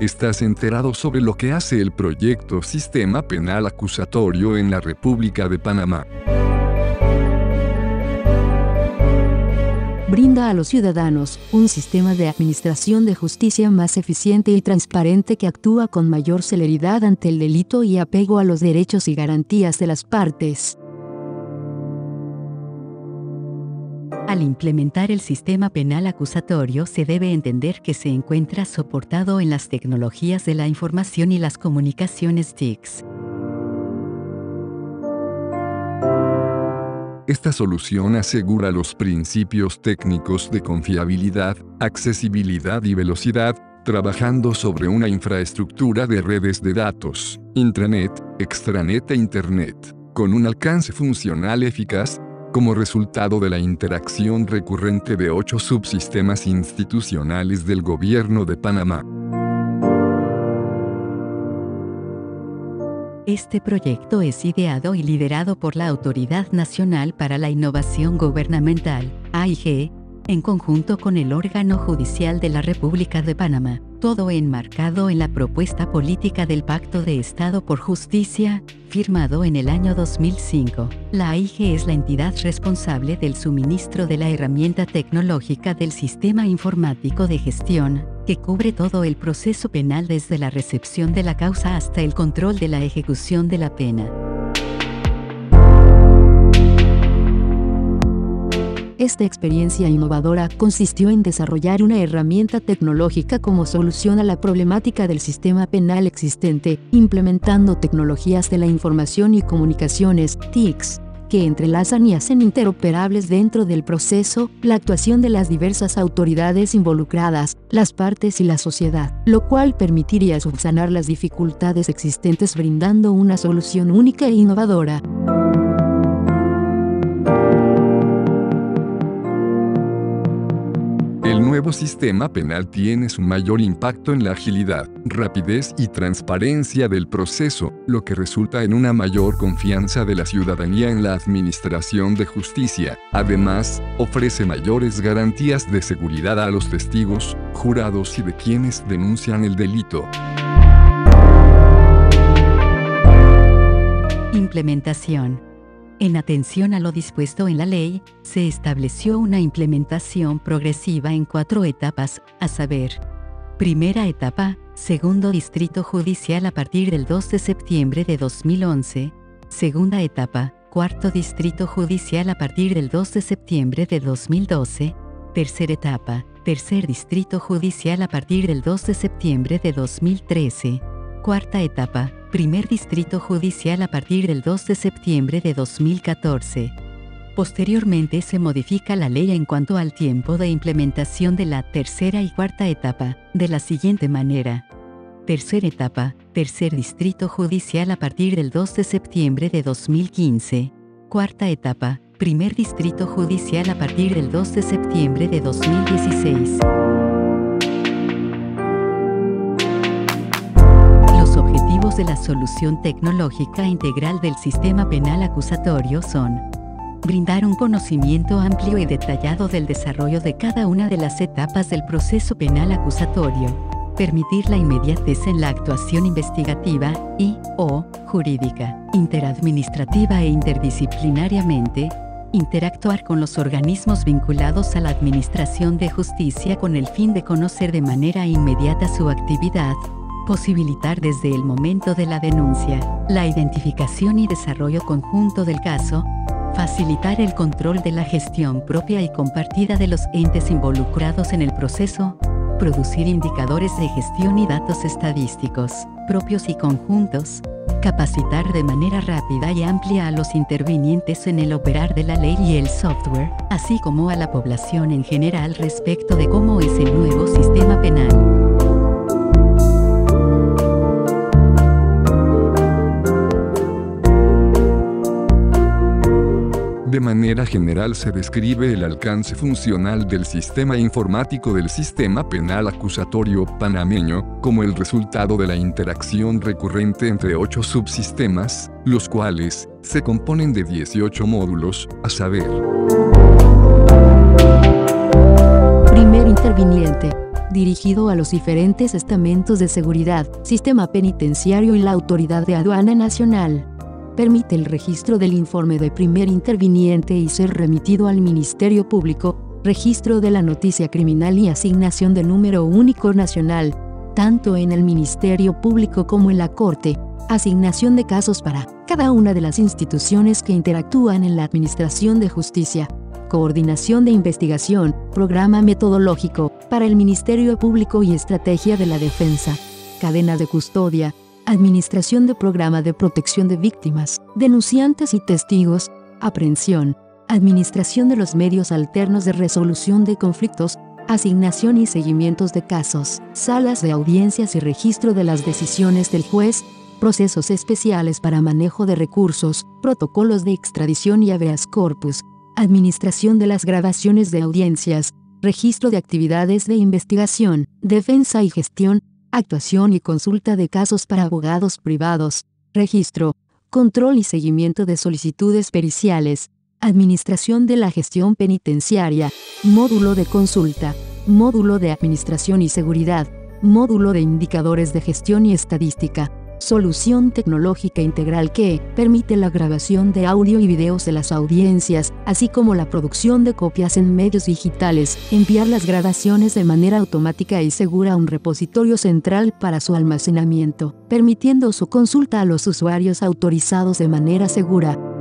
¿Estás enterado sobre lo que hace el proyecto Sistema Penal Acusatorio en la República de Panamá? Brinda a los ciudadanos un sistema de administración de justicia más eficiente y transparente que actúa con mayor celeridad ante el delito y apego a los derechos y garantías de las partes. Al implementar el sistema penal acusatorio se debe entender que se encuentra soportado en las tecnologías de la información y las comunicaciones TICs. Esta solución asegura los principios técnicos de confiabilidad, accesibilidad y velocidad, trabajando sobre una infraestructura de redes de datos, intranet, extranet e internet, con un alcance funcional eficaz, como resultado de la interacción recurrente de 8 subsistemas institucionales del Gobierno de Panamá. Este proyecto es ideado y liderado por la Autoridad Nacional para la Innovación Gubernamental, AIG, en conjunto con el órgano judicial de la República de Panamá, todo enmarcado en la propuesta política del Pacto de Estado por Justicia, firmado en el año 2005. La AIG es la entidad responsable del suministro de la herramienta tecnológica del Sistema Informático de Gestión, que cubre todo el proceso penal desde la recepción de la causa hasta el control de la ejecución de la pena. Esta experiencia innovadora consistió en desarrollar una herramienta tecnológica como solución a la problemática del sistema penal existente, implementando tecnologías de la información y comunicaciones, TICs, que entrelazan y hacen interoperables dentro del proceso la actuación de las diversas autoridades involucradas, las partes y la sociedad, lo cual permitiría subsanar las dificultades existentes brindando una solución única e innovadora. El nuevo sistema penal tiene su mayor impacto en la agilidad, rapidez y transparencia del proceso, lo que resulta en una mayor confianza de la ciudadanía en la administración de justicia. Además, ofrece mayores garantías de seguridad a los testigos, jurados y de quienes denuncian el delito. Implementación. En atención a lo dispuesto en la ley, se estableció una implementación progresiva en 4 etapas, a saber: primera etapa, segundo distrito judicial a partir del 2 de septiembre de 2011, segunda etapa, cuarto distrito judicial a partir del 2 de septiembre de 2012, tercera etapa, tercer distrito judicial a partir del 2 de septiembre de 2013, cuarta etapa, primer distrito judicial a partir del 2 de septiembre de 2014. Posteriormente se modifica la ley en cuanto al tiempo de implementación de la tercera y cuarta etapa, de la siguiente manera. Tercera etapa, tercer distrito judicial a partir del 2 de septiembre de 2015. Cuarta etapa, primer distrito judicial a partir del 2 de septiembre de 2016. De la solución tecnológica integral del sistema penal acusatorio son: brindar un conocimiento amplio y detallado del desarrollo de cada una de las etapas del proceso penal acusatorio, permitir la inmediatez en la actuación investigativa y/o jurídica, interadministrativa e interdisciplinariamente, interactuar con los organismos vinculados a la administración de justicia con el fin de conocer de manera inmediata su actividad, posibilitar desde el momento de la denuncia, la identificación y desarrollo conjunto del caso, facilitar el control de la gestión propia y compartida de los entes involucrados en el proceso, producir indicadores de gestión y datos estadísticos, propios y conjuntos, capacitar de manera rápida y amplia a los intervinientes en el operar de la ley y el software, así como a la población en general respecto de cómo es el nuevo sistema penal. De manera general se describe el alcance funcional del sistema informático del sistema penal acusatorio panameño, como el resultado de la interacción recurrente entre 8 subsistemas, los cuales se componen de 18 módulos, a saber: primer interviniente, dirigido a los diferentes estamentos de seguridad, sistema penitenciario y la Autoridad de Aduana Nacional. Permite el registro del informe de primer interviniente y ser remitido al Ministerio Público, registro de la noticia criminal y asignación de número único nacional, tanto en el Ministerio Público como en la Corte, asignación de casos para cada una de las instituciones que interactúan en la Administración de Justicia, coordinación de investigación, programa metodológico para el Ministerio Público y estrategia de la defensa, cadena de custodia, administración de programa de protección de víctimas, denunciantes y testigos, aprehensión, administración de los medios alternos de resolución de conflictos, asignación y seguimientos de casos, salas de audiencias y registro de las decisiones del juez, procesos especiales para manejo de recursos, protocolos de extradición y habeas corpus, administración de las grabaciones de audiencias, registro de actividades de investigación, defensa y gestión, actuación y consulta de casos para abogados privados, registro, control y seguimiento de solicitudes periciales, administración de la gestión penitenciaria, módulo de consulta, módulo de administración y seguridad, módulo de indicadores de gestión y estadística, solución tecnológica integral que permite la grabación de audio y videos de las audiencias, así como la producción de copias en medios digitales, enviar las grabaciones de manera automática y segura a un repositorio central para su almacenamiento, permitiendo su consulta a los usuarios autorizados de manera segura.